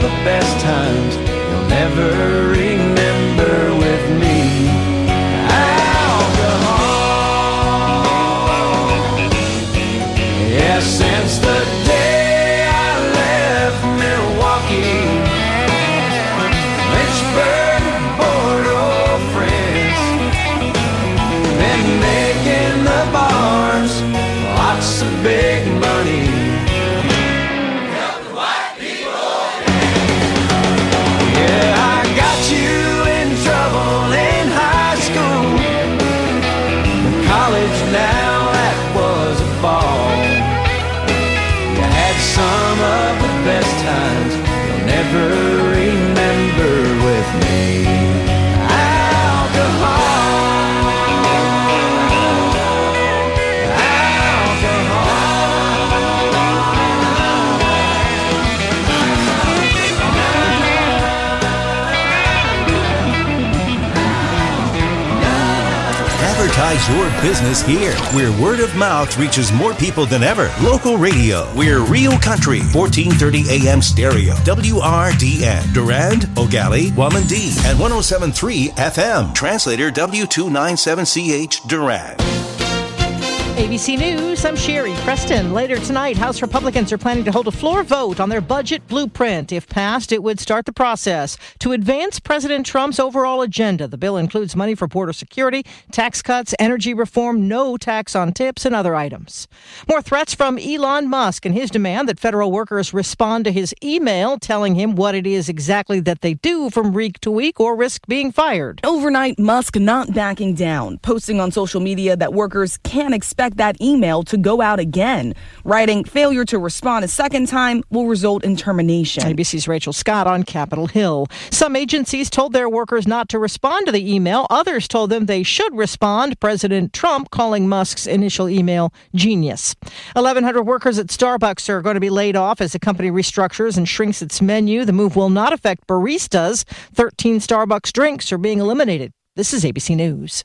the best times you'll never remember with me. Alcohol. Yeah, since the day I left Milwaukee, Lynchburg, Port-au-Prince, been making the bars lots of big money. Help the white people. Yeah, I got you in trouble in high school. In college now, that was a ball. You had some of the best times you'll never remember with me. Advertise your business here, where word of mouth reaches more people than ever. Local radio. We're Real Country, 1430 AM stereo. WRDN. Durand, O'Galley, Wamandee, and 107.3 FM. Translator W297CH Durand. ABC News, I'm Sherry Preston. Later tonight, House Republicans are planning to hold a floor vote on their budget blueprint. If passed, it would start the process to advance President Trump's overall agenda. The bill includes money for border security, tax cuts, energy reform, no tax on tips, and other items. More threats from Elon Musk and his demand that federal workers respond to his email telling him what it is exactly that they do from week to week or risk being fired. Overnight, Musk not backing down, posting on social media that workers can't expect that email to go out again, writing failure to respond a second time will result in termination. ABC's Rachel Scott on Capitol Hill. Some agencies told their workers not to respond to the email. Others told them they should respond. President Trump calling Musk's initial email genius. 1,100 workers at Starbucks are going to be laid off as the company restructures and shrinks its menu. The move will not affect baristas. 13 Starbucks drinks are being eliminated. This is ABC News.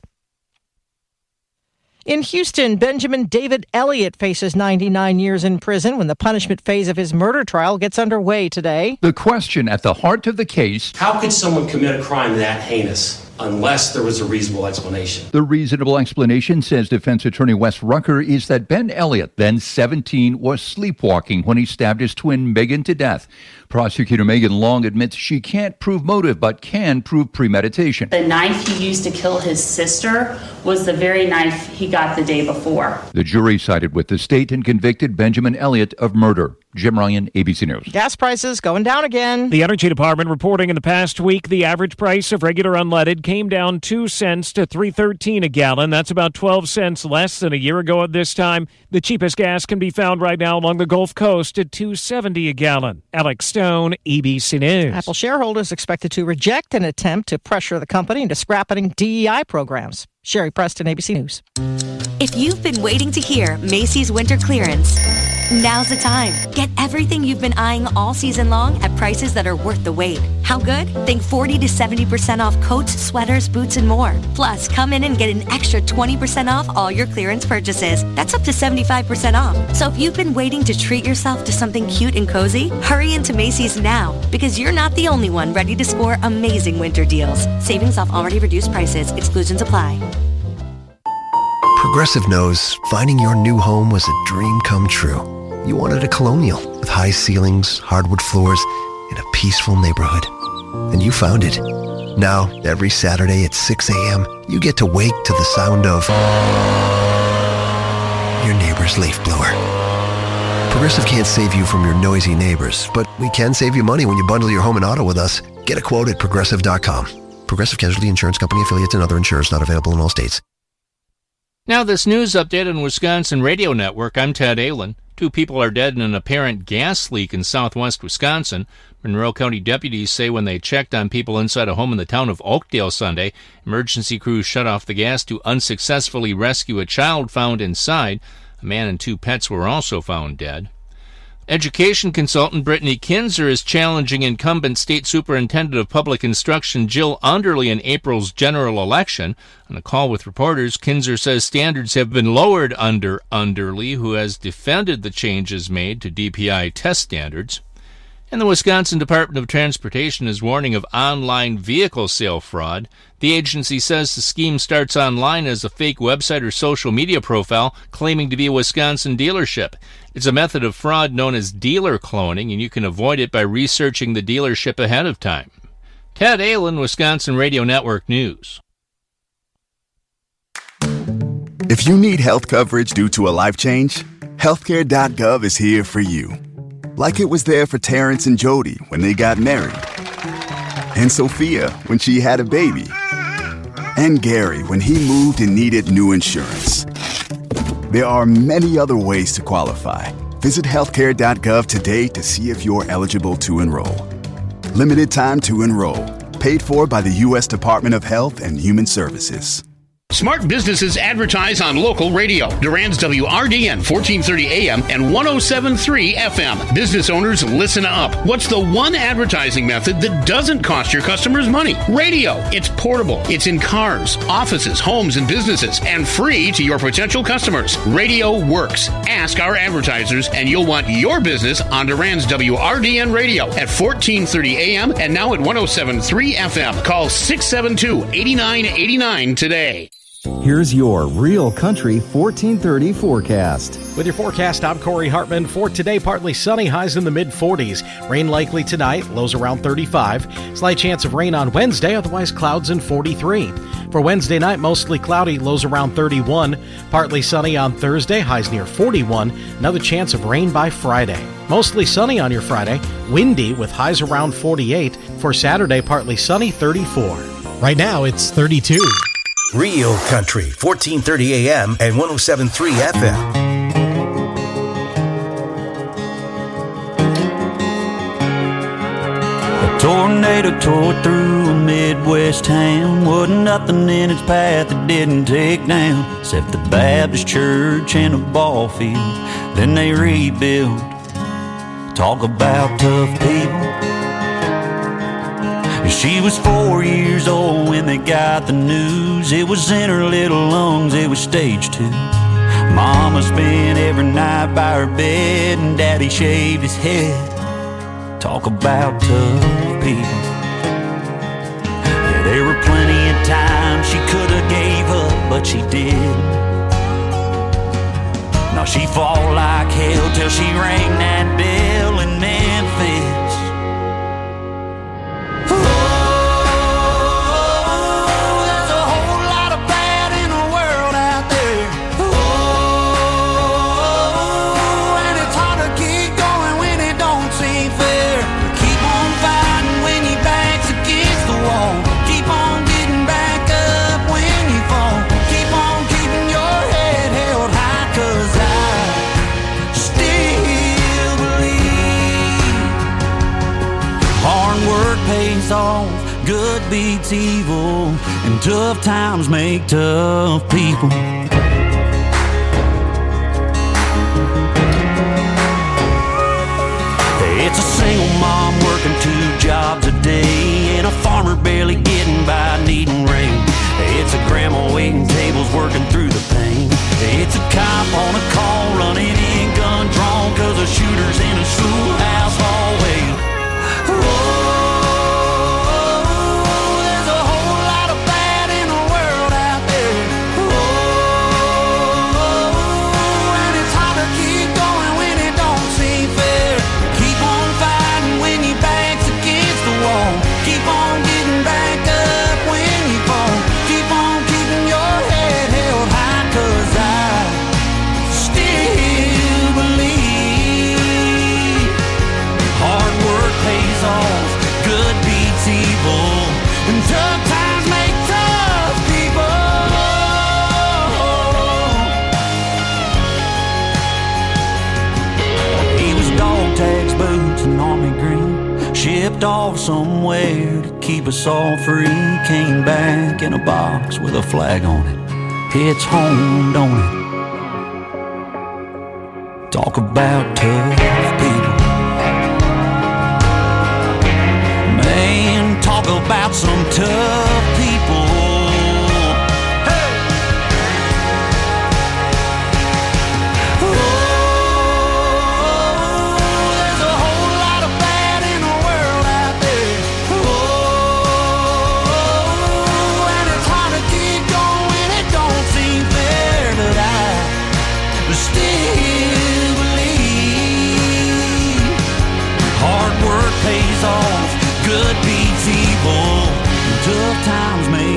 In Houston, Benjamin David Elliott faces 99 years in prison when the punishment phase of his murder trial gets underway today. The question at the heart of the case: how could someone commit a crime that heinous unless there was a reasonable explanation? The reasonable explanation, says defense attorney Wes Rucker, is that Ben Elliott, then 17, was sleepwalking when he stabbed his twin Megan to death. Prosecutor Megan Long admits she can't prove motive, but can prove premeditation. The knife he used to kill his sister was the very knife he got the day before. The jury sided with the state and convicted Benjamin Elliott of murder. Jim Ryan, ABC News. Gas prices going down again. The Energy Department reporting in the past week the average price of regular unleaded came down 2 cents to $3.13 a gallon. That's about 12 cents less than a year ago at this time. The cheapest gas can be found right now along the Gulf Coast at $2.70 a gallon. Alex Stone, ABC News. Apple shareholders expected to reject an attempt to pressure the company into scrapping DEI programs. Sherry Preston, ABC News. If you've been waiting to hear Macy's winter clearance, now's the time. Get everything you've been eyeing all season long at prices that are worth the wait. How good? Think 40 to 70% off coats, sweaters, boots, and more. Plus, come in and get an extra 20% off all your clearance purchases. That's up to 75% off. So if you've been waiting to treat yourself to something cute and cozy, hurry into Macy's now, because you're not the only one ready to score amazing winter deals. Savings off already reduced prices. Exclusions apply. Progressive knows finding your new home was a dream come true. You wanted a Colonial with high ceilings, hardwood floors, and a peaceful neighborhood. And you found it. Now, every Saturday at 6 a.m., you get to wake to the sound of your neighbor's leaf blower. Progressive can't save you from your noisy neighbors, but we can save you money when you bundle your home and auto with us. Get a quote at Progressive.com. Progressive Casualty Insurance Company, affiliates, and other insurers not available in all states. Now this news update on Wisconsin Radio Network. I'm Ted Allen. 2 people are dead in an apparent gas leak in southwest Wisconsin. Monroe County deputies say when they checked on people inside a home in the town of Oakdale Sunday, emergency crews shut off the gas to unsuccessfully rescue a child found inside. A man and 2 pets were also found dead. Education consultant Brittany Kinzer is challenging incumbent State Superintendent of Public Instruction Jill Underly in April's general election. On a call with reporters, Kinzer says standards have been lowered under Underly, who has defended the changes made to DPI test standards. And the Wisconsin Department of Transportation is warning of online vehicle sale fraud. The agency says the scheme starts online as a fake website or social media profile claiming to be a Wisconsin dealership. It's a method of fraud known as dealer cloning, and you can avoid it by researching the dealership ahead of time. Ted Ahlin, Wisconsin Radio Network News. If you need health coverage due to a life change, healthcare.gov is here for you. Like it was there for Terrence and Jody when they got married, and Sophia when she had a baby, and Gary when he moved and needed new insurance. There are many other ways to qualify. Visit healthcare.gov today to see if you're eligible to enroll. Limited time to enroll. Paid for by the U.S. Department of Health and Human Services. Smart businesses advertise on local radio. Durand's WRDN 1430 AM and 107.3 FM. Business owners, listen up. What's the one advertising method that doesn't cost your customers money? Radio. It's portable. It's in cars, offices, homes, and businesses, and free to your potential customers. Radio works. Ask our advertisers, and you'll want your business on Durand's WRDN radio at 1430 AM and now at 107.3 FM. Call 672-8989 today. Here's your Real Country 1430 forecast. With your forecast, I'm Corey Hartman. For today, partly sunny, highs in the mid-40s. Rain likely tonight, lows around 35. Slight chance of rain on Wednesday, otherwise clouds in 43. For Wednesday night, mostly cloudy, lows around 31. Partly sunny on Thursday, highs near 41. Another chance of rain by Friday. Mostly sunny on your Friday, windy with highs around 48. For Saturday, partly sunny, 34. Right now, it's 32. Real Country, 1430 AM and 107.3 FM. A tornado tore through a Midwest town. Wasn't nothing in its path that didn't take down, except the Baptist church and a ball field. Then they rebuilt. Talk about tough people. She was 4 years old when they got the news. It was in her little lungs, it was stage 2. Mama spent every night by her bed, and Daddy shaved his head. Talk about tough people. Yeah, there were plenty of times she could have gave up, but she didn't. Now she fought like hell till she rang that bell in Memphis. Good beats evil, and tough times make tough people. It's a single mom working 2 jobs a day, and a farmer barely getting by needing rain. It's a grandma waiting tables working through the pain. It's a cop on a call running in gun drawn, 'cause a shooter's in a schoolhouse hallway. Shipped off somewhere to keep us all free. Came back in a box with a flag on it. It's home, don't it? Talk about tough people. Man, talk about some tough people.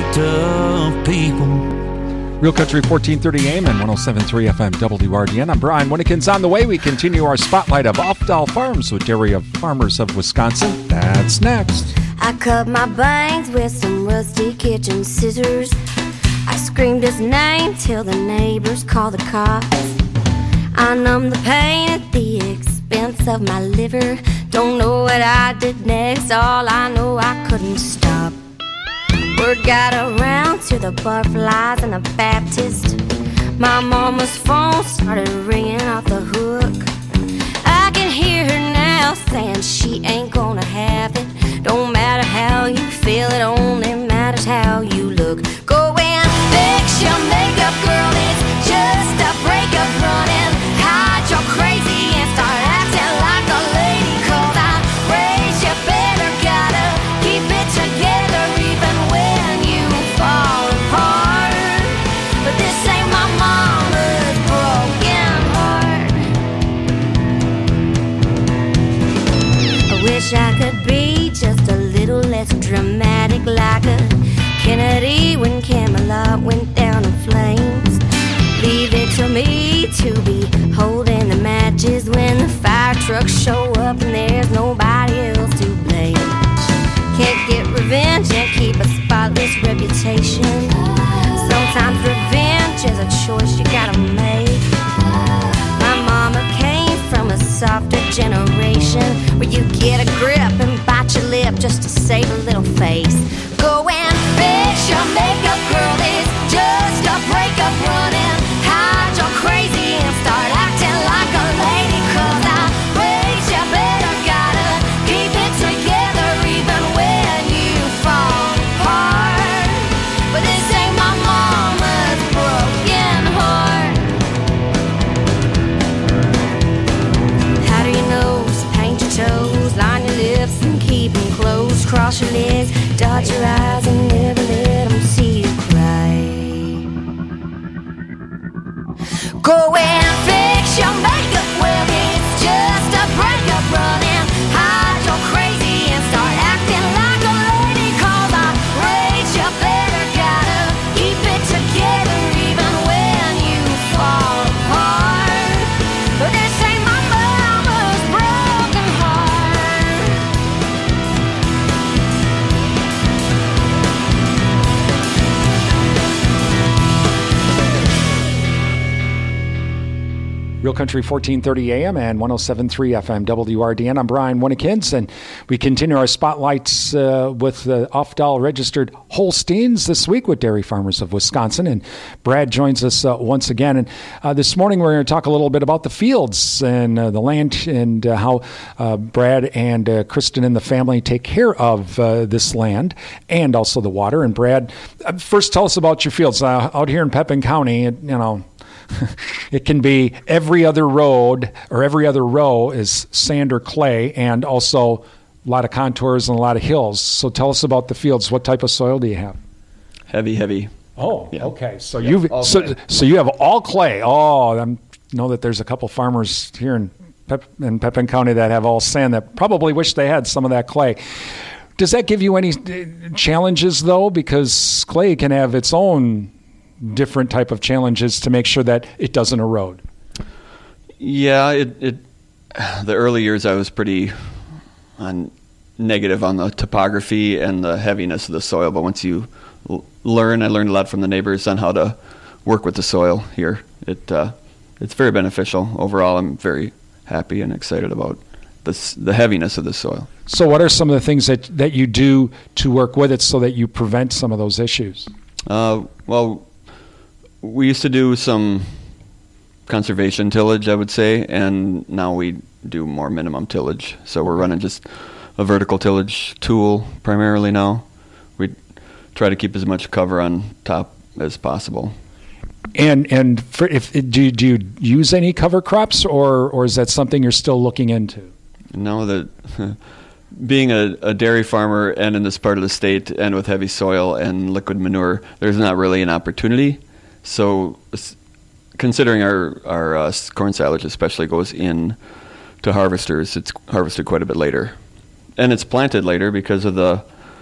tough people. Real Country 1430 AM and 107.3 FM WRDN. I'm Brian Winnekins. On the way, we continue our spotlight of Off-Doll Farms with Dairy Farmers of Wisconsin. That's next. I cut my bangs with some rusty kitchen scissors. I screamed his name till the neighbors called the cops. I numbed the pain at the expense of my liver. Don't know what I did next, all I know I couldn't stop. Word got around to the Barflies and the Baptist. My mama's phone started ringing off the hook. I can hear her now saying she ain't gonna have it. Don't matter how you feel, it only matters how you look. Go and fix your makeup, girl, it's just a breakup. Running, hide your crazy and start acting like a lady. 'Cause I raised you better, gotta keep it together even when you fall apart. But this ain't my mama's broken heart. I wish I could be just a little less dramatic, like a Kennedy when Camelot went down in flames. Leave it to me to be holding the matches when the fire trucks show up and there's nobody else to blame. Can't get revenge and keep a spotless reputation. Sometimes revenge is a choice you gotta make. My mama came from a softer generation where you get a grip and bite your lip just to save a little face. Go and fix your makeup, girl, it's just a breakup. Running, hide your crazy and start acting like a lady. 'Cause I raised you better, gotta keep it together even when you fall apart. But this ain't my mama's broken heart. How do you nose, paint your toes, line your lips and keep them closed. Cross your legs, dot your eyes and never let them see you cry. Go and fix your makeup, well it's just a breakup. Running, hide your crazy and start acting like a lady. 'Cause I raised you better, gotta keep it together even when you fall apart. But this ain't my mama's broken heart. Real Country 1430 AM and 107.3 FM WRDN. I'm Brian Winnekins, and we continue our spotlights with off-doll registered Holsteins this week with Dairy Farmers of Wisconsin. And Brad joins us once again. And this morning we're going to talk a little bit about the fields and the land and how Brad and Kristen and the family take care of this land and also the water. And Brad, first tell us about your fields. Out here in Pepin County, it can be every other road or every other row is sand or clay, and also a lot of contours and a lot of hills. So tell us about the fields. What type of soil do you have? Heavy. Oh, yeah. Okay. So you have all clay. Oh, I know that there's a couple farmers here in Pepin County that have all sand that probably wish they had some of that clay. Does that give you any challenges though? Because clay can have its own different type of challenges to make sure that it doesn't erode. Yeah, the early years I was pretty negative on the topography and the heaviness of the soil, but once you I learned a lot from the neighbors on how to work with the soil here. It's very beneficial. Overall, I'm very happy and excited about the heaviness of the soil. So what are some of the things that you do to work with it so that you prevent some of those issues? Well, we used to do some conservation tillage, I would say, and now we do more minimum tillage. So we're running just a vertical tillage tool primarily now. We try to keep as much cover on top as possible. And do you use any cover crops, or is that something you're still looking into? No, being a dairy farmer and in this part of the state and with heavy soil and liquid manure, there's not really an opportunity. So considering our corn silage especially goes in to harvesters, it's harvested quite a bit later. And it's planted later because of the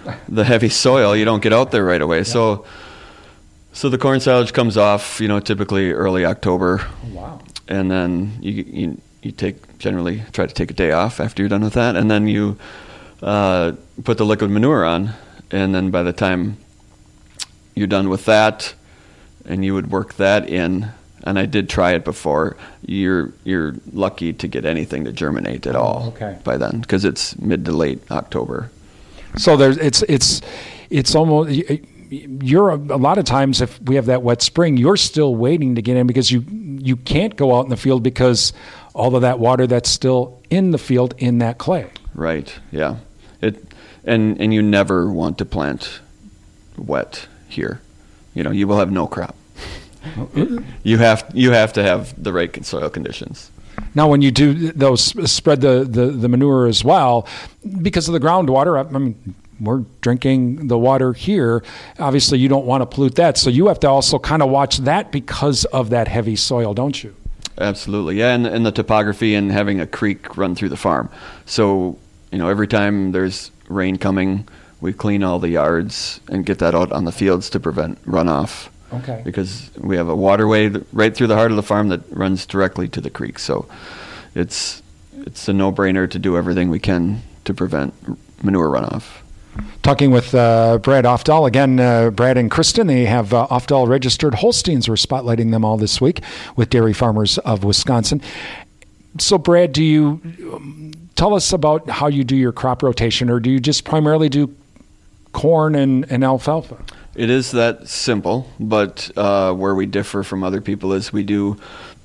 the heavy soil, you don't get out there right away. Yeah. So the corn silage comes off, typically early October. Oh, wow. And then you generally try to take a day off after you're done with that, and then you put the liquid manure on, and then by the time you're done with that, and you would work that in, and I did try it before, you're lucky to get anything to germinate at all by then, because it's mid to late October. So it's almost, you're a lot of times, if we have that wet spring, you're still waiting to get in because you can't go out in the field because all of that water that's still in the field in that clay. Right. Yeah. And you never want to plant wet here. You will have no crop. You have to have the right soil conditions. Now, when you do those, spread the manure as well, because of the groundwater. I mean, we're drinking the water here. Obviously, you don't want to pollute that, so you have to also kind of watch that because of that heavy soil, don't you? Absolutely, yeah, and the topography and having a creek run through the farm. So, every time there's rain coming, we clean all the yards and get that out on the fields to prevent runoff. Okay. Because we have a waterway right through the heart of the farm that runs directly to the creek. So it's a no-brainer to do everything we can to prevent manure runoff. Talking with Brad Ofdahl. Again, Brad and Kristen, they have Ofdahl registered Holsteins. We're spotlighting them all this week with Dairy Farmers of Wisconsin. So, Brad, do you tell us about how you do your crop rotation, or do you just primarily do corn and alfalfa? It is that simple, but where we differ from other people is we do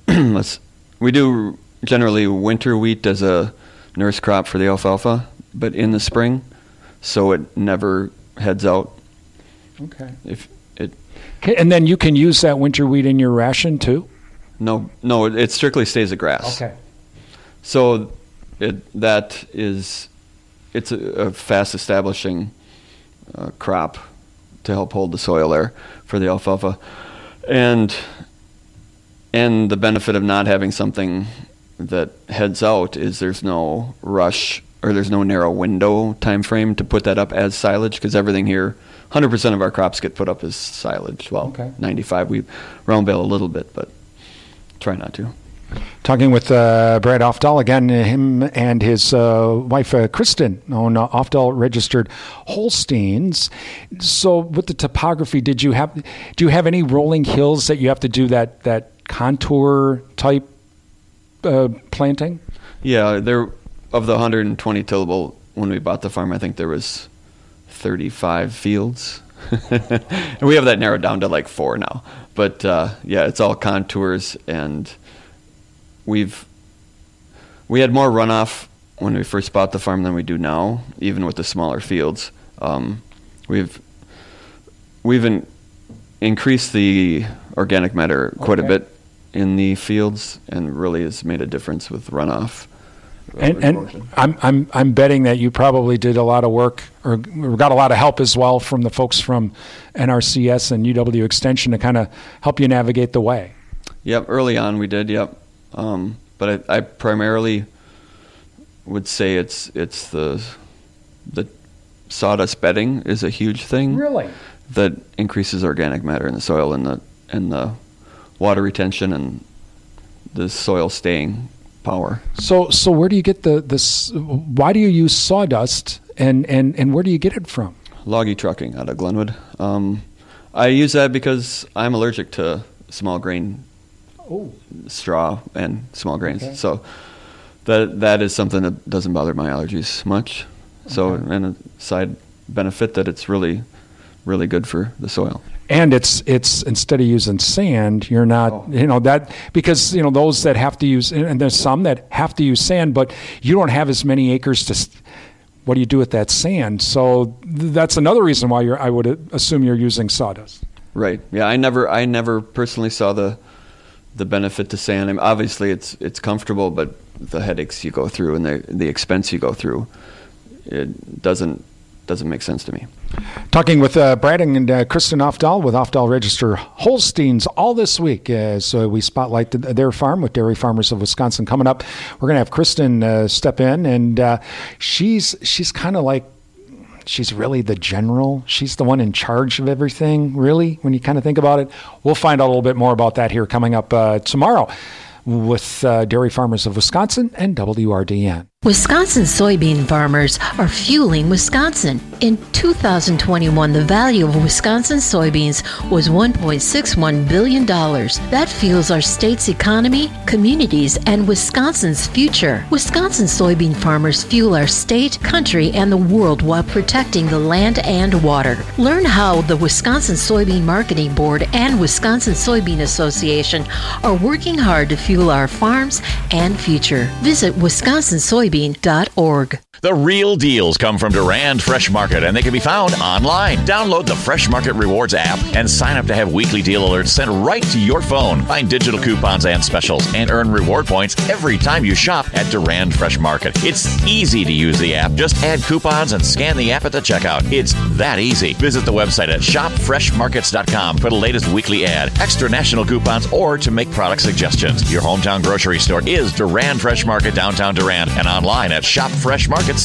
generally winter wheat as a nurse crop for the alfalfa, but in the spring, so it never heads out. Okay. And then you can use that winter wheat in your ration too? No, it strictly stays a grass. Okay. So it's a fast establishing crop to help hold the soil there for the alfalfa, and the benefit of not having something that heads out is there's no rush, or there's no narrow window time frame to put that up as silage, because everything here, 100% of our crops get put up as silage. Well, 95, we round bale a little bit, but try not to. Talking with Brad Ofdahl, again, him and his wife Kristen own Ofdahl registered Holsteins. So with the topography, do you have any rolling hills that you have to do that contour type planting? Yeah, of the 120 tillable, when we bought the farm, I think there was 35 fields. And we have that narrowed down to like 4 now. But yeah, it's all contours, and we had more runoff when we first bought the farm than we do now, even with the smaller fields. We've increased the organic matter quite a bit in the fields, and really has made a difference with runoff. And I'm betting that you probably did a lot of work, or got a lot of help as well from the folks from NRCS and UW Extension to kind of help you navigate the way. Yep, early on we did. Yep, but I primarily would say it's the sawdust bedding is a huge thing. Really? That increases organic matter in the soil, and the water retention and the soil staying power. So where do you get this? Why do you use sawdust, and where do you get it from? Loggy Trucking out of Glenwood. I use that because I'm allergic to small grain straw and small grains. Okay. So that is something that doesn't bother my allergies much. So, and a side benefit that it's really, really good for the soil. And it's instead of using sand, you're not, that, because, those that have to use, and there's some that have to use sand, but you don't have as many acres to, what do you do with that sand? So that's another reason why I would assume you're using sawdust. Right. Yeah. I never personally saw the benefit to sand. I mean, obviously it's comfortable, but the headaches you go through and the expense you go through, it doesn't make sense to me. Talking with Brad and Kristen Ofdahl with Ofdahl Register Holsteins all this week as we spotlight their farm with Dairy Farmers of Wisconsin. Coming up, we're going to have Kristen step in, and she's kind of like, she's really the general. She's the one in charge of everything, really, when you kind of think about it. We'll find out a little bit more about that here coming up tomorrow with Dairy Farmers of Wisconsin and WRDN. Wisconsin soybean farmers are fueling Wisconsin. In 2021, the value of Wisconsin soybeans was $1.61 billion. That fuels our state's economy, communities, and Wisconsin's future. Wisconsin soybean farmers fuel our state, country, and the world while protecting the land and water. Learn how the Wisconsin Soybean Marketing Board and Wisconsin Soybean Association are working hard to fuel our farms and future. Visit wisconsinsoybean.org. The real deals come from Durand Fresh Market, and they can be found online. Download the Fresh Market Rewards app and sign up to have weekly deal alerts sent right to your phone. Find digital coupons and specials and earn reward points every time you shop at Durand Fresh Market. It's easy to use the app. Just add coupons and scan the app at the checkout. It's that easy. Visit the website at shopfreshmarkets.com for the latest weekly ad, extra national coupons, or to make product suggestions. Your hometown grocery store is Durand Fresh Market, downtown Durand, and online at shopfreshmarkets.com.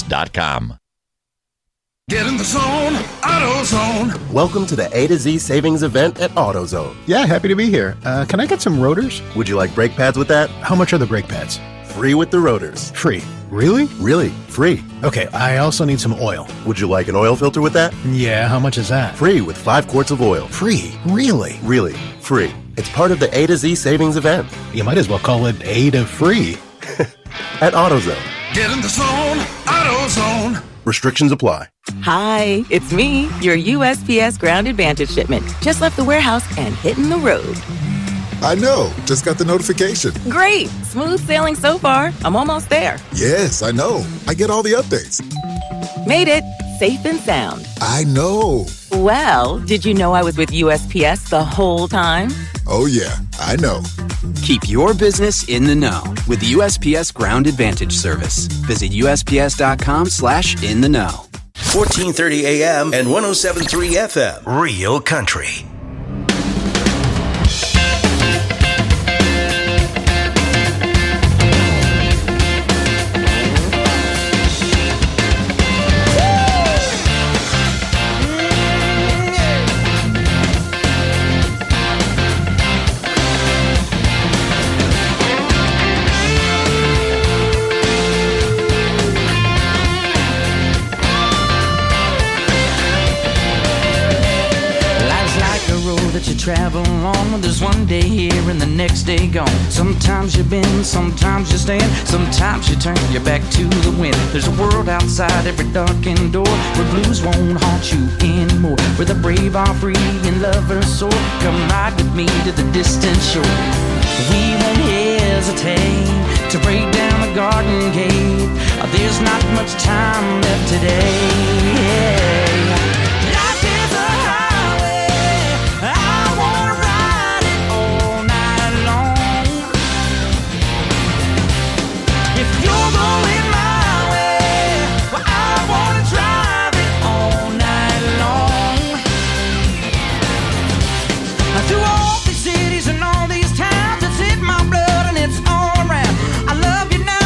Get in the zone, AutoZone. Welcome to the A to Z savings event at AutoZone. Yeah, happy to be here. Can I get some rotors? Would you like brake pads with that? How much are the brake pads? Free with the rotors. Free. Really? Really, free. Okay, I also need some oil. Would you like an oil filter with that? Yeah, how much is that? Free with 5 quarts of oil. Free? Really? Really, free. It's part of the A to Z savings event. You might as well call it A to free. At AutoZone. Get in the zone, AutoZone. Restrictions apply. Hi, it's me, your USPS Ground Advantage shipment. Just left the warehouse and hitting the road. I know. Just got the notification. Great. Smooth sailing so far. I'm almost there. Yes, I know. I get all the updates. Made it. Safe and sound. I know. Well, did you know I was with USPS the whole time? Oh, yeah. I know. Keep your business in the know with the USPS Ground Advantage service. Visit USPS.com/in-the-know. 1430 AM and 107.3 FM. Real Country. Travel on, there's one day here and the next day gone. Sometimes you bend, sometimes you stand, sometimes you turn your back to the wind. There's a world outside every darkened door where blues won't haunt you anymore, where the brave are free and lovers soar. Come ride with me to the distant shore. We won't hesitate to break down the garden gate. There's not much time left today.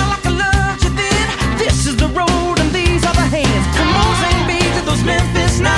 Memphis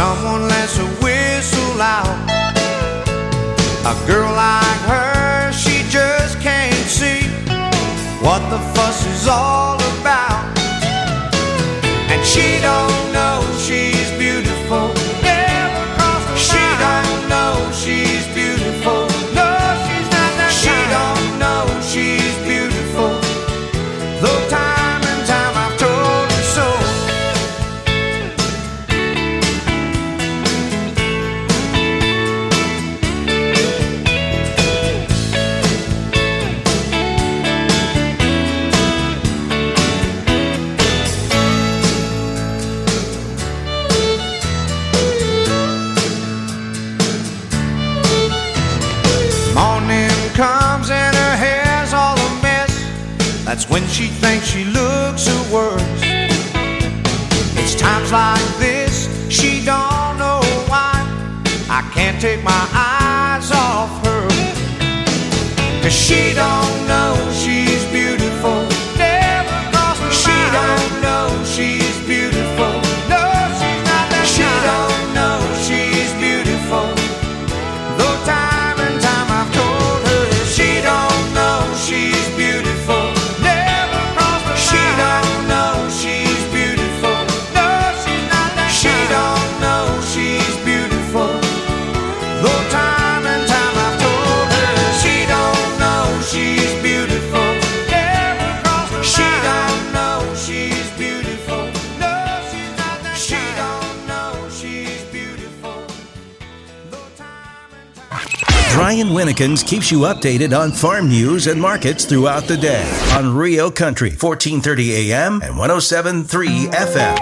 someone lets a whistle out. A girl like her, she just can't see what the fuss is all about. And she don't know she's beautiful. Never crossed her mind. She don't know she's beautiful. No, she's not that kind. She don't know she's beautiful. Though time and time I've told her so. Comes and her hair's all a mess. That's when she thinks she looks her worst. It's times like this she don't know why I can't take my eyes off her. 'Cause she don't know she's beautiful. Never crossed her mind. She don't know she's beautiful. No, she's not that kind. She don't know she's beautiful. Though time and time I've told her she don't know she's beautiful. Never crossed her mind. She don't know she's beautiful. No, she's not that kind. She don't know she's beautiful. Though time and time I've told her she don't know she's beautiful. Never crossed her mind. She don't know she's beautiful. No, she's not that kind. She don't know she's beautiful. Brian Winnekins keeps you updated on farm news and markets throughout the day on Rio Country, 1430 AM and 107.3 FM.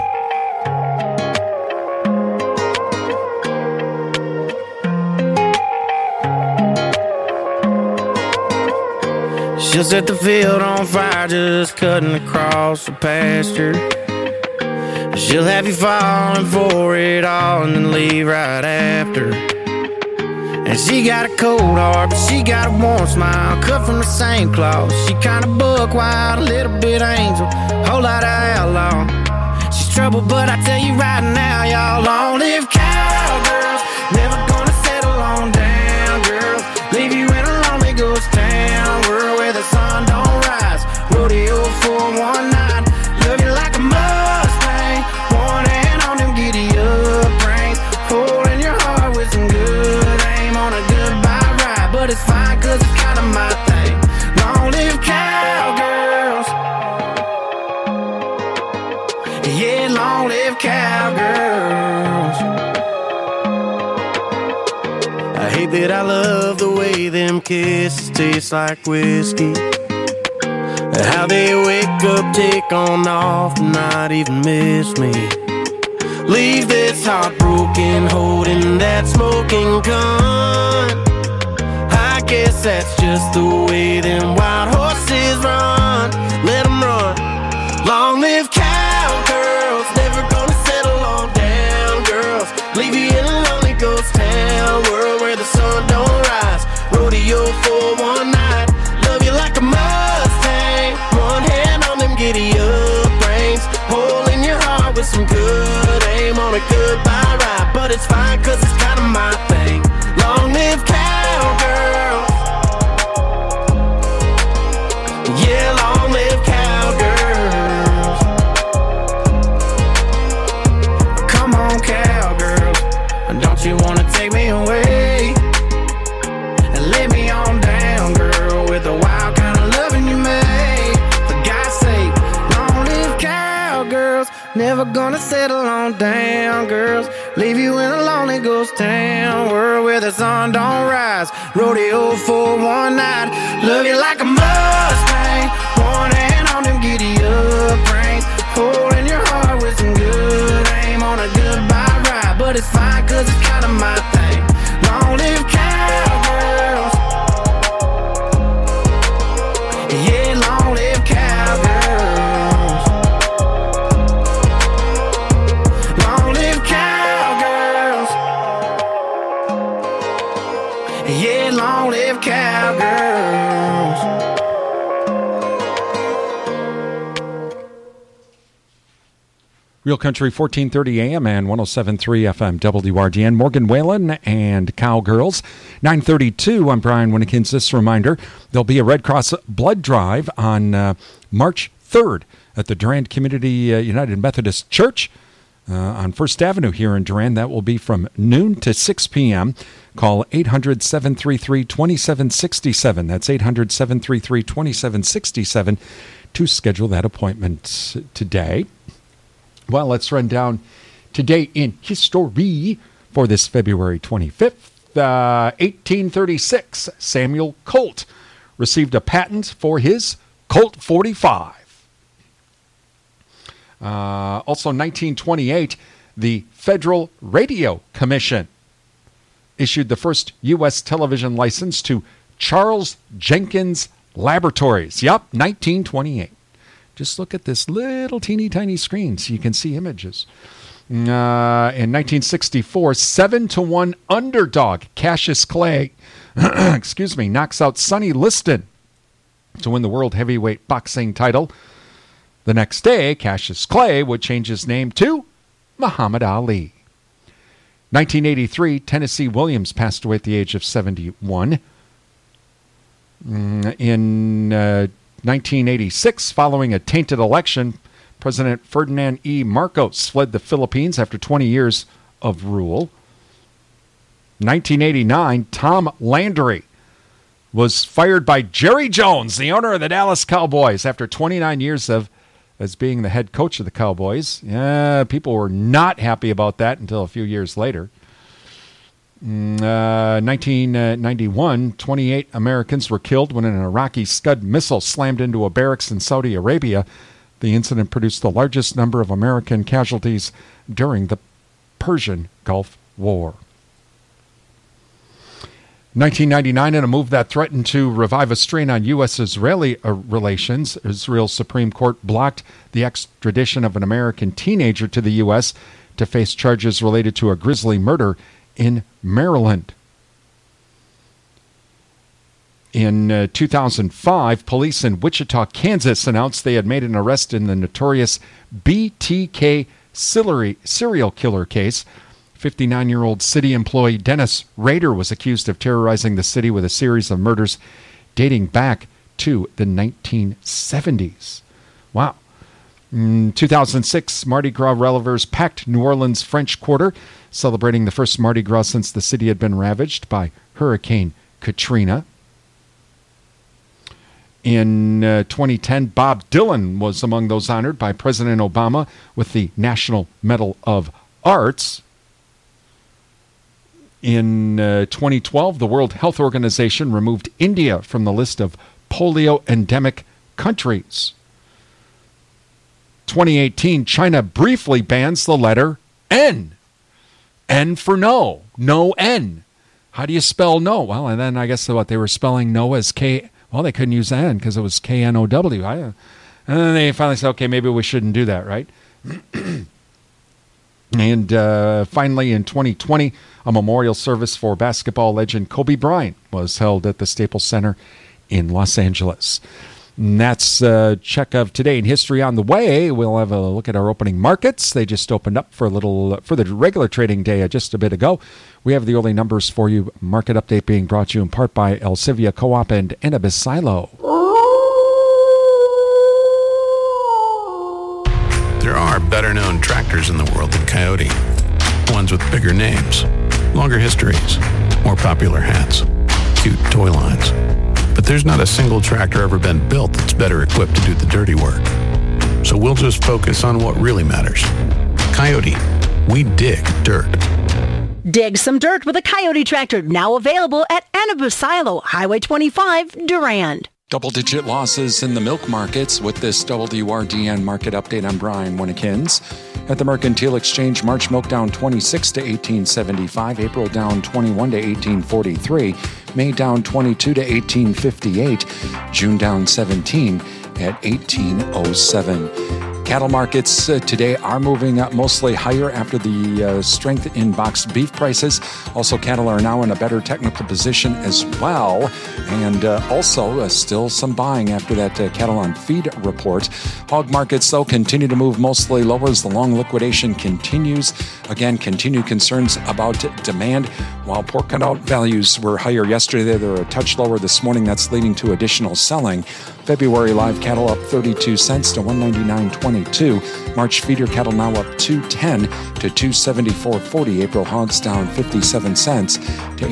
She'll set the field on fire just cutting across the pasture. She'll have you falling for it all and then leave right after. And she got a cold heart, but she got a warm smile, cut from the same cloth. She kinda buck wild, a little bit angel, whole lot of outlaw. She's trouble, but I tell you right now, y'all, long live cowgirls. Never gonna settle on down, girls. Leave you in a lonely ghost town, world where the sun don't rise. Rodeo for one night, love you like a Mustang. One hand on them giddy up reins, holding your heart with some good aim on a goodbye ride. But it's fine, 'cause it's kinda my thing. Long live cowgirls. Yeah, long live cowgirls. I hate that I love the way them kisses taste like whiskey. How they wake up, take on off, and not even miss me. Leave this heart broken, holding that smoking gun. I guess that's just the way them wild horses run. Let them run. Long live cowgirls, never gonna settle on down, girls. Leave you in a lonely ghost town, world where the sun don't rise. Rodeo for one night, love you like a Mustang. One hand on them giddy up reins, holding your heart with some good aim on a goodbye ride. But it's fine, 'cause it's kinda my thing. Long live cowgirls. Yeah, long live cowgirls. Come on, cowgirls, don't you wanna take me away and lay me on down, girl, with the wild kind of loving you made. For God's sake, long live cowgirls. Never gonna settle on down, girls. Leave you in a lonely ghost town, world where the sun don't rise. Rodeo for one night, love you like a Mustang. One hand on them giddy up reins, holding your heart with some good aim on a goodbye ride. But it's fine, 'cause it's kinda my thing. Long live cowgirls. Yeah, long live cowgirls. Long live cowgirls. Yeah, long live cowgirls. Real Country 1430 AM and 107.3 FM WRDN. Morgan Whalen and Cowgirls. 9:32. I'm Brian Winnekins. This reminder, there'll be a Red Cross blood drive on March 3rd at the Durand Community United Methodist Church on First Avenue here in Durand. That will be from noon to 6 p.m. Call 800-733-2767. That's 800-733-2767 to schedule that appointment today. Well, let's run down today in history for this February 25th. 1836, Samuel Colt received a patent for his Colt 45. Also, 1928, the Federal Radio Commission issued the first U.S. television license to Charles Jenkins Laboratories. Yup, 1928. Just look at this little teeny tiny screen so you can see images. In 1964, 7-1 underdog Cassius Clay knocks out Sonny Liston to win the World Heavyweight Boxing title. The next day, Cassius Clay would change his name to Muhammad Ali. 1983, Tennessee Williams passed away at the age of 71. In 1986, following a tainted election, President Ferdinand E. Marcos fled the Philippines after 20 years of rule. 1989, Tom Landry was fired by Jerry Jones, the owner of the Dallas Cowboys, after 29 years as being the head coach of the Cowboys. People were not happy about that until a few years later. 1991, 28 Americans were killed when an Iraqi Scud missile slammed into a barracks in Saudi Arabia. The incident produced the largest number of American casualties during the Persian Gulf War. 1999, in a move that threatened to revive a strain on U.S.-Israeli relations, Israel's Supreme Court blocked the extradition of an American teenager to the U.S. to face charges related to a grisly murder in Maryland. In 2005, police in Wichita, Kansas announced they had made an arrest in the notorious BTK serial killer case. 59-year-old city employee Dennis Rader was accused of terrorizing the city with a series of murders dating back to the 1970s. Wow. In 2006, Mardi Gras revelers packed New Orleans' French Quarter, celebrating the first Mardi Gras since the city had been ravaged by Hurricane Katrina. In 2010, Bob Dylan was among those honored by President Obama with the National Medal of Arts. In 2012, the World Health Organization removed India from the list of polio endemic countries. 2018, China briefly bans the letter N. N for no. No N. How do you spell no? Well, and then I guess what they were spelling no as K. Well, they couldn't use N because it was K-N-O-W. And then they finally said, okay, maybe we shouldn't do that, right? And finally, in 2020, a memorial service for basketball legend Kobe Bryant was held at the Staples Center in Los Angeles. And that's a check of today in history on the way. We'll have a look at our opening markets. They just opened up for the regular trading day just a bit ago. We have the early numbers for you. Market update being brought to you in part by Elsivia Co-op and Enibus Silo. There are better-known tractors in the world than Coyote. Ones with bigger names, longer histories, more popular hats, cute toy lines. But there's not a single tractor ever been built that's better equipped to do the dirty work. So we'll just focus on what really matters. Coyote, we dig dirt. Dig some dirt with a Coyote tractor, now available at Enibus Silo, Highway 25, Durand. Double-digit losses in the milk markets. With this WRDN market update, I'm Brian Winnekins. At the Mercantile Exchange, March milk down 26 to 18.75, April down 21 to 18.43, May down 22 to 18.58, June down 17 at 18.07. Cattle markets today are moving up mostly higher after the strength in boxed beef prices. Also, cattle are now in a better technical position as well. And also still some buying after that cattle on feed report. Hog markets, though, continue to move mostly lower as the long liquidation continues. Again, continued concerns about demand. While pork cutout values were higher yesterday, they're a touch lower this morning. That's leading to additional selling. February live cattle up 32 cents to $199.22. March feeder cattle now up $2.10 to $274.40. April hogs down 57 cents to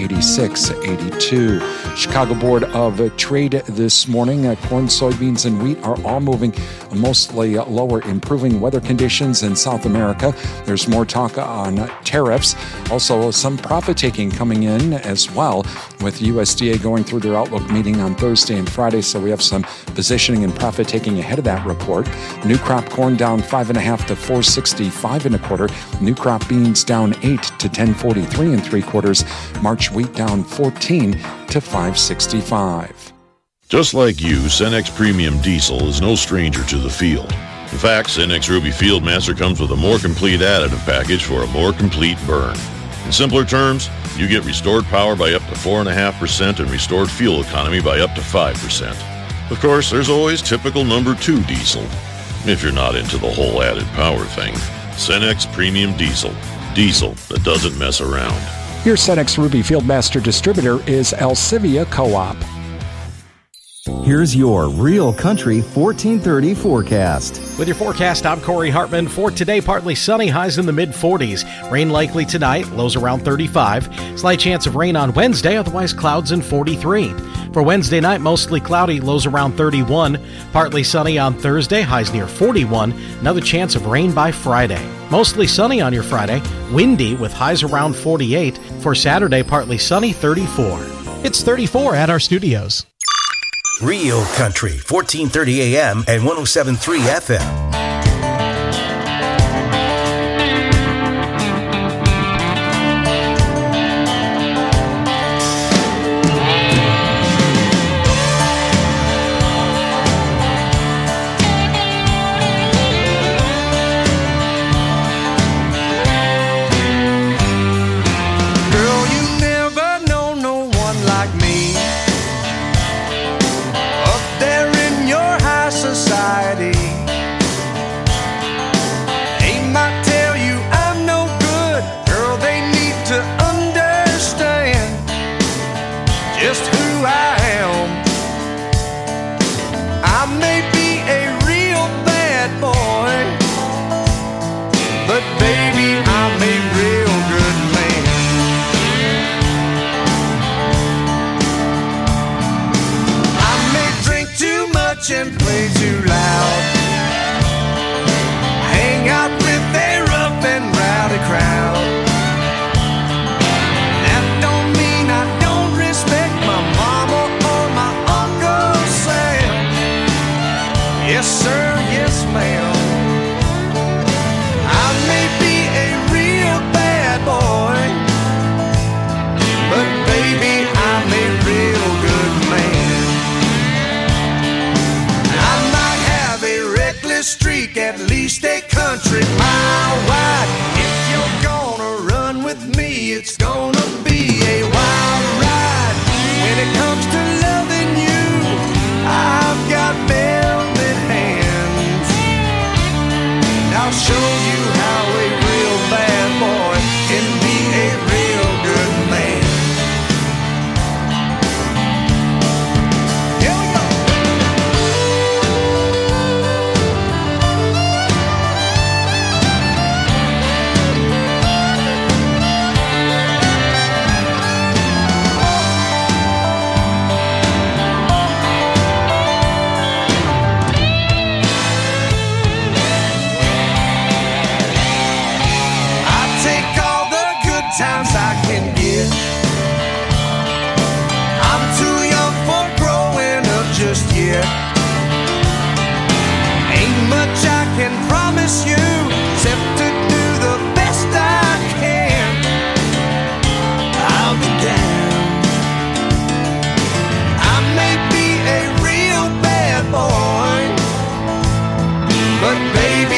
$86.82. Chicago Board of Trade this morning. Corn, soybeans, and wheat are all moving mostly lower. Improving weather conditions in South America. There's more talk on tariffs. Also, some profit taking coming in as well, with USDA going through their outlook meeting on Thursday and Friday. So we have some positioning and profit taking ahead of that report. New crop corn down 5.5 to $4.65 1/4. New crop beans down 8 to $10.43 3/4. March wheat down 14 to $5.65. Just like you, Cenex Premium Diesel is no stranger to the field. In fact, Cenex Ruby Fieldmaster comes with a more complete additive package for a more complete burn. In simpler terms, you get restored power by up to 4.5% and restored fuel economy by up to 5%. Of course, there's always typical number 2 diesel. If you're not into the whole added power thing, Cenex Premium Diesel. Diesel that doesn't mess around. Your Cenex Ruby Fieldmaster distributor is Alcivia Co-op. Here's your Real Country 1430 forecast. With your forecast, I'm Corey Hartman. For today, partly sunny, highs in the mid-40s. Rain likely tonight, lows around 35. Slight chance of rain on Wednesday, otherwise clouds in 43. For Wednesday night, mostly cloudy, lows around 31. Partly sunny on Thursday, highs near 41. Another chance of rain by Friday. Mostly sunny on your Friday, windy with highs around 48. For Saturday, partly sunny, 34. It's 34 at our studios. Real Country, 1430 AM and 107.3 FM. And play too loud. Hang out with a rough and rowdy crowd. That don't mean I don't respect my mama or my Uncle Sam. Yes sir, yes ma'am. I may be a real bad boy, but baby I'm a real good man. Streak at least a country mile wide. If you're gonna run with me, it's gonna be a wild ride. When it comes to loving you, I've got velvet hands. And I'll show you how a real bad boy can be a real good man. Times I can get. I'm too young for growing up just yet. Ain't much I can promise you except to do the best I can. I'll be down. I may be a real bad boy, but baby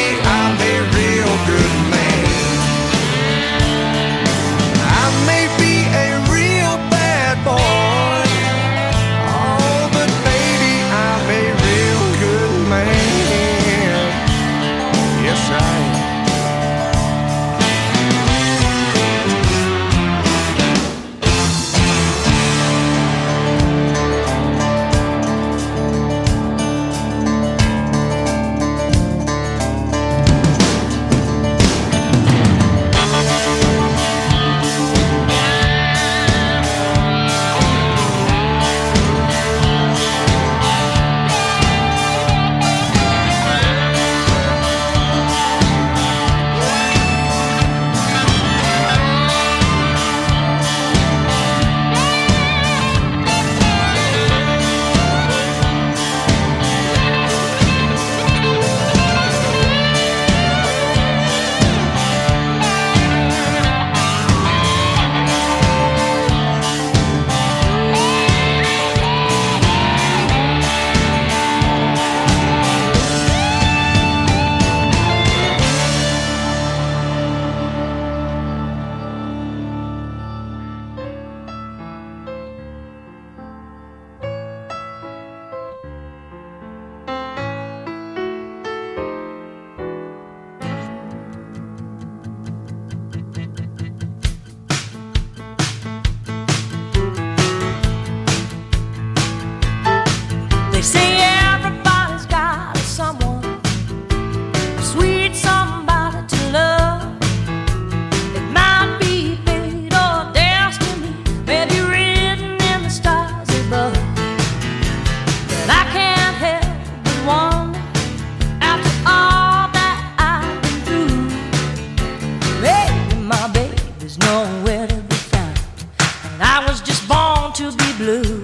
They say everybody's got someone, a sweet somebody to love. It might be fate or destiny, maybe written in the stars above. But I can't help but wonder, after all that I've been through, maybe my baby's nowhere to be found, and I was just born to be blue.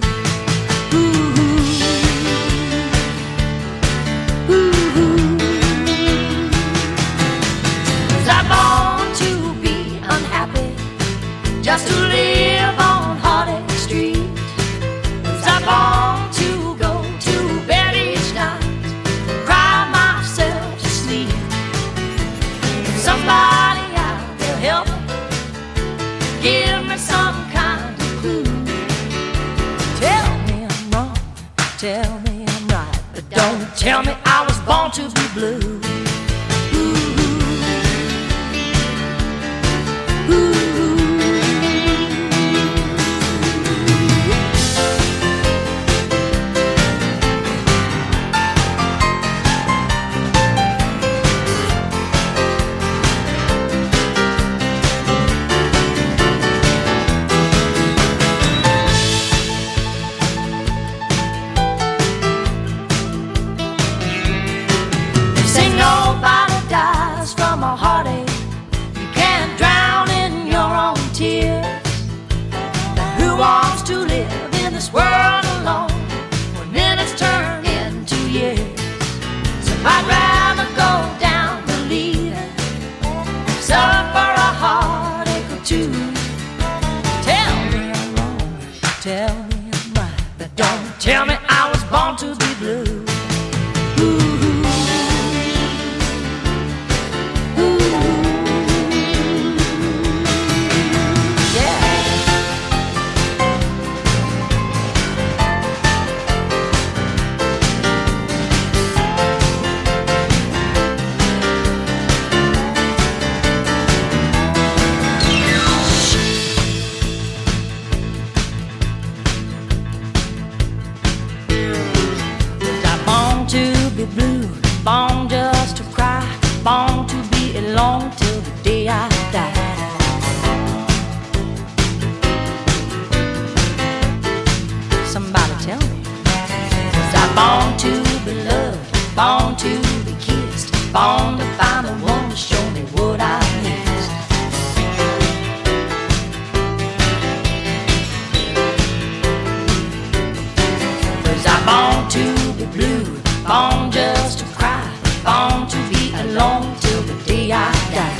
Just to live on Heartache Street. Was I born to go to bed each night, cry myself to sleep? Somebody out there help me, give me some kind of clue. Tell me I'm wrong, tell me I'm right, but don't tell me I was born to be blue. Wants to live in this world alone when minutes turn into years? So I'd rather go down believing, suffer a heartache or two. Tell me I'm wrong, tell me I'm right, but don't tell me I was born to be blue. Blue, born just to cry, born to be alone till the day I die. Somebody tell me, was I born to be loved, born to be kissed, born to find the one to show me what I missed? Was I born to be blue, born just to cry, born to be alone till the day I die?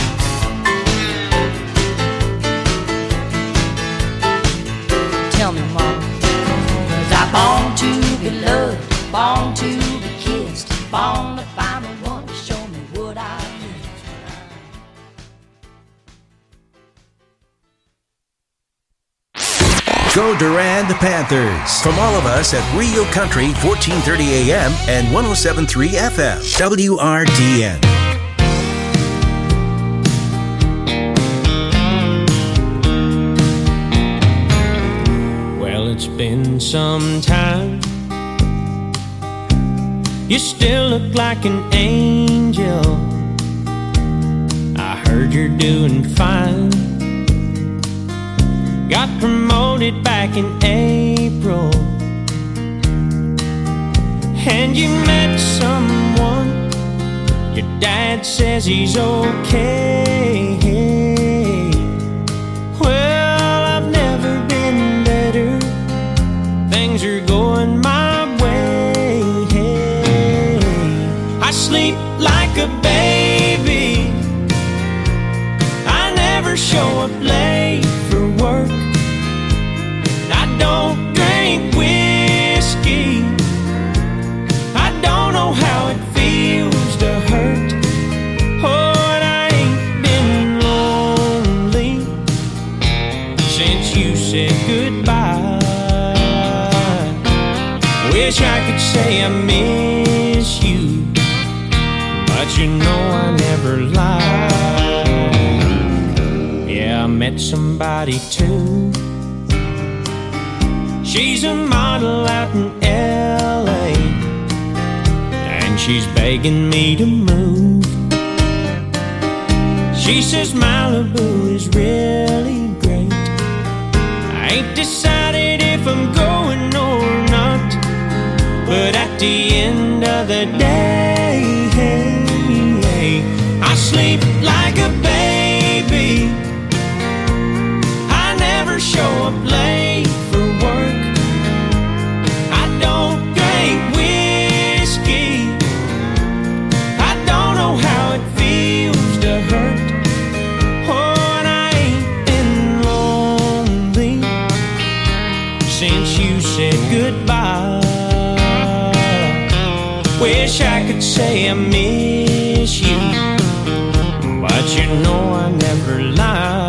Tell me, Mama, was I born to be loved, born to be kissed, born to find the one to show me what I missed? Go Durand Panthers. From all of us at Rio Country, 1430 AM and 107.3 FM, WRDN. Well, it's been some time. You still look like an angel. I heard you're doing fine. Got promoted back in April, and you met someone. Your dad says he's okay. Well, I've never been better. Things are going my way. I sleep like a baby. I never show up late for work. I don't drink whiskey. I don't know how it feels to hurt. Oh, and I ain't been lonely since you said goodbye. Wish I could say I miss you, but you know I never lie. Yeah, I met somebody too. She's a model out in LA. she's begging me to move. She says Malibu is really great. I ain't decided if I'm going or not, but at the end of the day, I sleep like a baby. I never show up late for work. I don't drink whiskey. I don't know how it feels to hurt. Oh, and I ain't been lonely since you said goodbye. Wish I could say I miss you, but you know I never lie.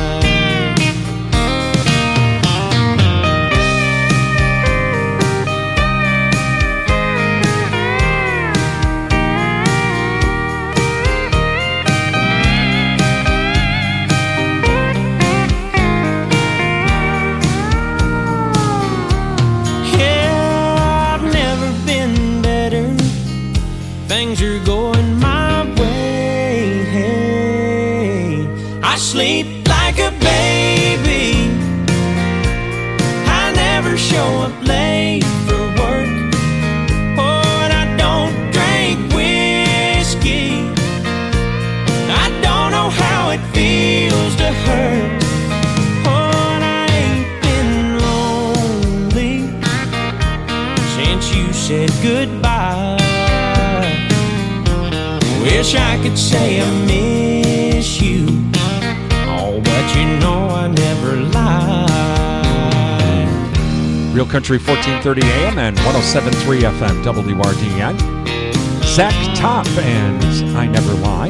Things are going my way. Hey, I sleep like a baby. I never show up late for work. Oh, and I don't drink whiskey. I don't know how it feels to hurt. Oh, and I ain't been lonely since you said goodbye. Wish I could say I miss you, oh, but you know I never lie. Real Country 1430 AM and 107.3 FM WRDN. Zach Top and I Never Lie.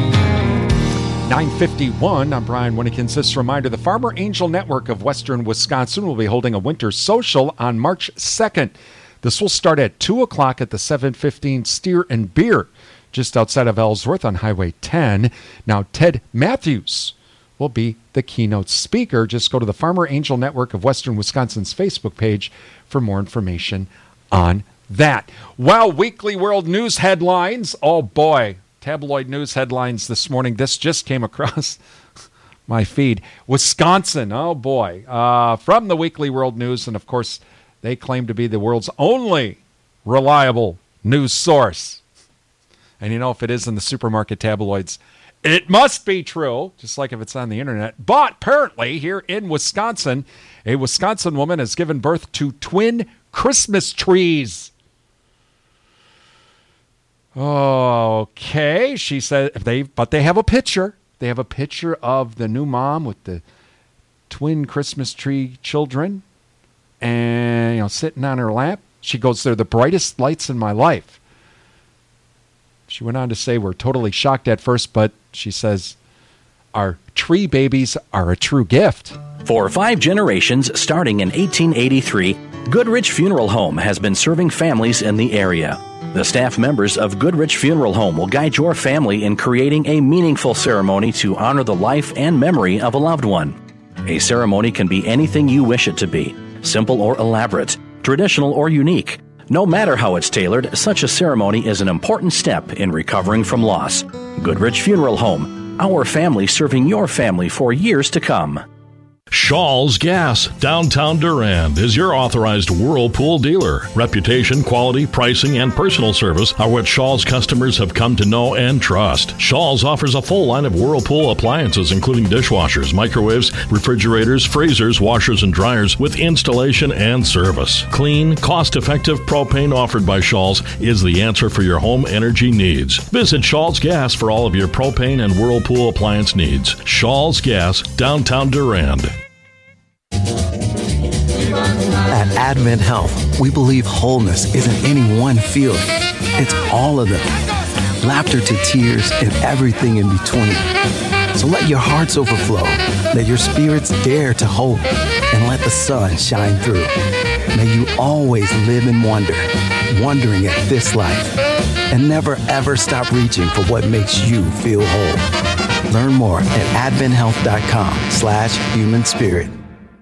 9:51. I'm Brian Winnekins. This reminder, the Farmer Angel Network of Western Wisconsin will be holding a winter social on March 2nd. This will start at 2 o'clock at the 715 Steer and Beer, just outside of Ellsworth on Highway 10. Now, Ted Matthews will be the keynote speaker. Just go to the Farmer Angel Network of Western Wisconsin's Facebook page for more information on that. Well, weekly world news headlines. Oh, boy. Tabloid news headlines this morning. This just came across my feed. Wisconsin, oh, boy. From the Weekly World News, and, of course, they claim to be the world's only reliable news source. And you know, if it is in the supermarket tabloids, it must be true, just like if it's on the internet. But apparently, here in Wisconsin, a Wisconsin woman has given birth to twin Christmas trees. Okay, she said, but they have a picture. They have a picture of the new mom with the twin Christmas tree children, and sitting on her lap. She goes, "They're the brightest lights in my life." She went on to say, "We're totally shocked at first, but," she says, "our tree babies are a true gift." For 5 generations, starting in 1883, Goodrich Funeral Home has been serving families in the area. The staff members of Goodrich Funeral Home will guide your family in creating a meaningful ceremony to honor the life and memory of a loved one. A ceremony can be anything you wish it to be, simple or elaborate, traditional or unique. No matter how it's tailored, such a ceremony is an important step in recovering from loss. Goodrich Funeral Home, our family serving your family for years to come. Shaw's Gas, downtown Durand, is your authorized Whirlpool dealer. Reputation, quality, pricing, and personal service are what Shaw's customers have come to know and trust. Shaw's offers a full line of Whirlpool appliances, including dishwashers, microwaves, refrigerators, freezers, washers, and dryers, with installation and service. Clean, cost-effective propane offered by Shaw's is the answer for your home energy needs. Visit Shaw's Gas for all of your propane and Whirlpool appliance needs. Shaw's Gas, downtown Durand. At Advent Health, we believe wholeness isn't any one feeling. It's all of them. Laughter to tears and everything in between. So let your hearts overflow. Let your spirits dare to hope. And let the sun shine through. May you always live in wonder, wondering at this life. And never ever stop reaching for what makes you feel whole. Learn more at adventhealth.com/human spirit. Texting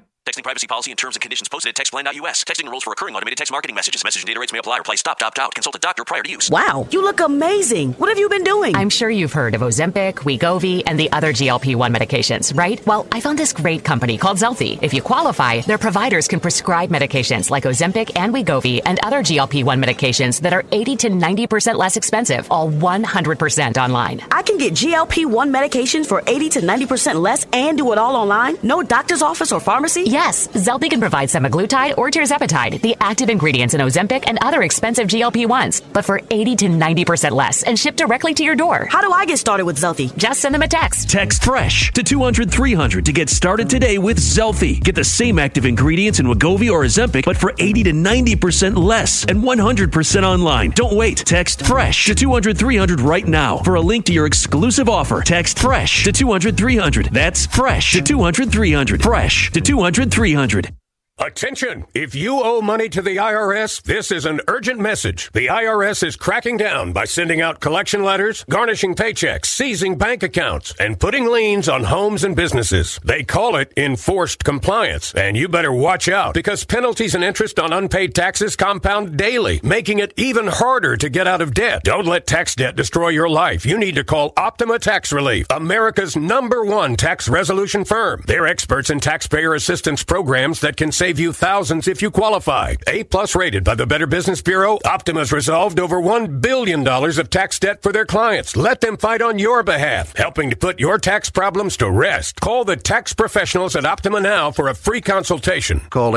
privacy policy and terms and conditions posted at textplan.us. Texting rules for recurring automated text marketing messages. Message and data rates may apply. Reply stop, opt out. Consult a doctor prior to use. Wow, you look amazing. What have you been doing? I'm sure you've heard of Ozempic, Wegovy, and the other GLP-1 medications, right? Well, I found this great company called Zelfie. If you qualify, their providers can prescribe medications like Ozempic and Wegovy and other GLP-1 medications that are 80 to 90% less expensive, all 100% online. I can get GLP-1 medications for 80 to 90% less and do it all online? No doctor's office or pharmacy? Yes, Zelfie can provide semaglutide or tirzepatide, the active ingredients in Ozempic and other expensive GLP-1s, but for 80 to 90% less and shipped directly to your door. How do I get started with Zelfie? Just send them a text. Text FRESH to 200-300 to get started today with Zelfie. Get the same active ingredients in Wegovy or Ozempic, but for 80 to 90% less and 100% online. Don't wait. Text FRESH to 200-300 right now for a link to your exclusive offer. Text FRESH to 200-300. That's FRESH to 200-300. FRESH to 200-300. Attention! If you owe money to the IRS, this is an urgent message. The IRS is cracking down by sending out collection letters, garnishing paychecks, seizing bank accounts, and putting liens on homes and businesses. They call it enforced compliance, and you better watch out because penalties and interest on unpaid taxes compound daily, making it even harder to get out of debt. Don't let tax debt destroy your life. You need to call Optima Tax Relief, America's #1 tax resolution firm. They're experts in taxpayer assistance programs that can save you thousands if you qualify. A+ rated by the Better Business Bureau, Optima's resolved over $1 billion of tax debt for their clients. Let them fight on your behalf, helping to put your tax problems to rest. Call the tax professionals at Optima now for a free consultation. Call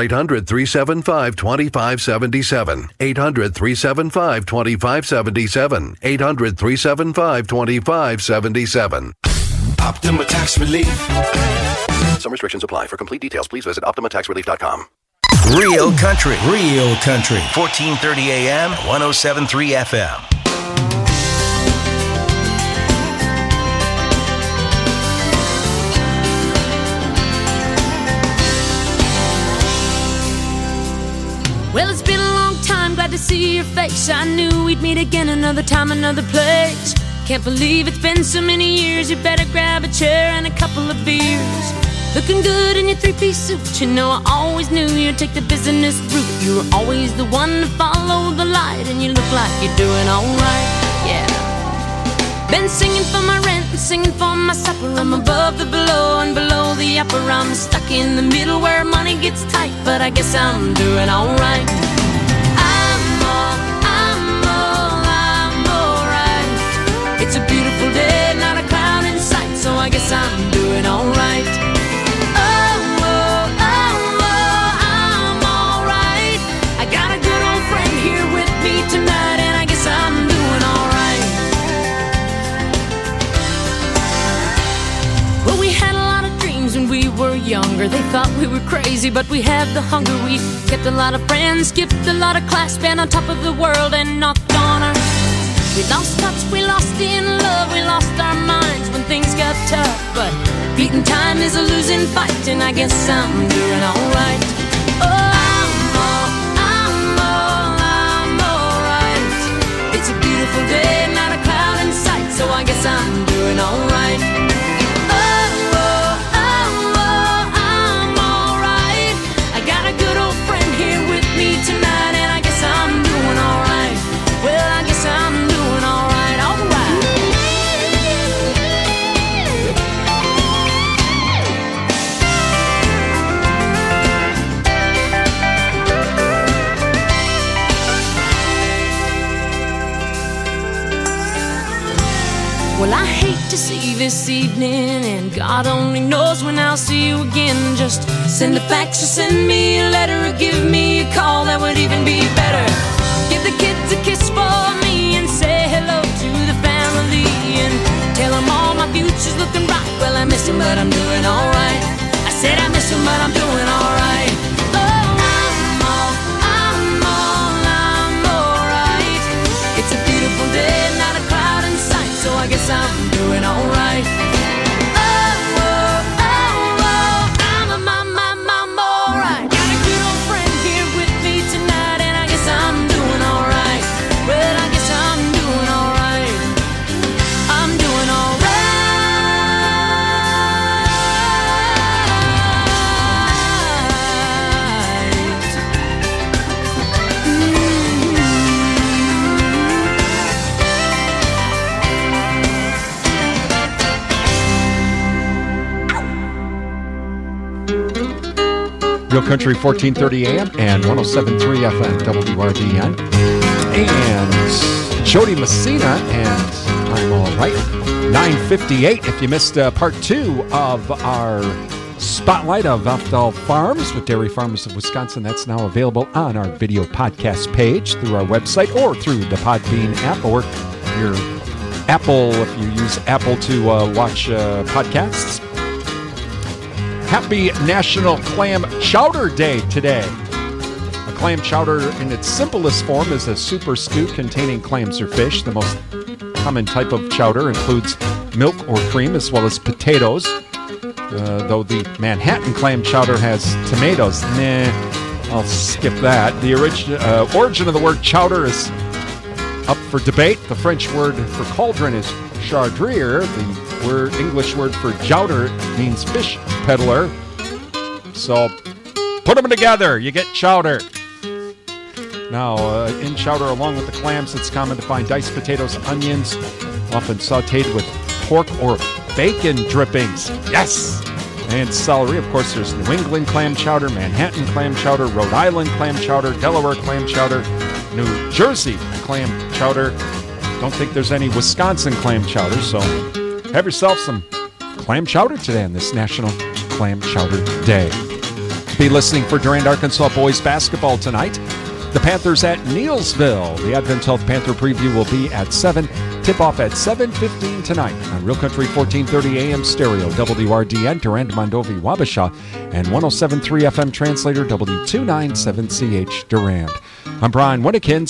800-375-2577. 800-375-2577. 800-375-2577. Optima Tax Relief. Some restrictions apply. For complete details, please visit OptimaTaxRelief.com. Real country. 1430 AM, 107.3 FM. Well, it's been a long time, glad to see your face. I knew we'd meet again another time, another place. Can't believe it's been so many years. You better grab a chair and a couple of beers. Looking good in your three-piece suit. You know I always knew you'd take the business route. You were always the one to follow the light, and you look like you're doing alright, yeah. Been singing for my rent and singing for my supper. I'm above the below and below the upper. I'm stuck in the middle where money gets tight, but I guess I'm doing alright. It's a beautiful day, not a cloud in sight, so I guess I'm doing alright. I'm alright. I got a good old friend here with me tonight, and I guess I'm doing alright. Well, we had a lot of dreams when we were younger. They thought we were crazy, but we had the hunger. We kept a lot of friends, skipped a lot of class, been on top of the world and knocked on our. We lost touch, we lost in love, we lost our minds when things got tough. But beating time is a losing fight, and I guess I'm doing alright. I'm alright. It's a beautiful day, not a cloud in sight, so I guess I'm doing alright. I'm alright. I got a good old friend here with me tonight, and I guess I'm doing alright. Well, I guess I'm doing alright, alright. Well, I hate to see you this evening, and God only knows when I'll see you again. Just send a fax or send me a letter or give me a call, that would even be better. Give the kids a kiss for me and say hello to the family, and tell them all my future's looking bright. Well, I miss him, but I'm doing alright. I said I miss him, but I'm doing alright. I'm alright. It's a beautiful day, not a cloud in sight, so I guess I'm doing alright. I'm alright. Got a good old friend here with me tonight, and I guess I'm Real Country 1430 AM and 107.3 FM WRDN. And Jody Messina and I'm All Right. 9:58. If you missed part 2 of our Spotlight of Afdal Farms with Dairy Farmers of Wisconsin, that's now available on our video podcast page through our website or through the Podbean app or your Apple, if you use Apple to watch podcasts. Happy National Clam Chowder Day today. A clam chowder in its simplest form is a super stew containing clams or fish. The most common type of chowder includes milk or cream as well as potatoes. Though the Manhattan clam chowder has tomatoes. I'll skip that. The origin of the word chowder is up for debate. The French word for cauldron is chardrier. The English word for chowder means fish peddler. So put them together, you get chowder. Now, in chowder, along with the clams, it's common to find diced potatoes, onions, often sautéed with pork or bacon drippings. Yes! And celery. Of course, there's New England clam chowder, Manhattan clam chowder, Rhode Island clam chowder, Delaware clam chowder, New Jersey clam chowder. Don't think there's any Wisconsin clam chowder, so have yourself some clam chowder today on this National Clam Chowder Day. Be listening for Durand, Arkansas boys basketball tonight. The Panthers at Neelsville. The Advent Health Panther preview will be at 7. Tip-off at 7:15 tonight on Real Country 1430 AM stereo, WRDN, Durand, Mondovi, Wabasha, and 107.3 FM translator, W297CH Durand. I'm Brian Winnikin.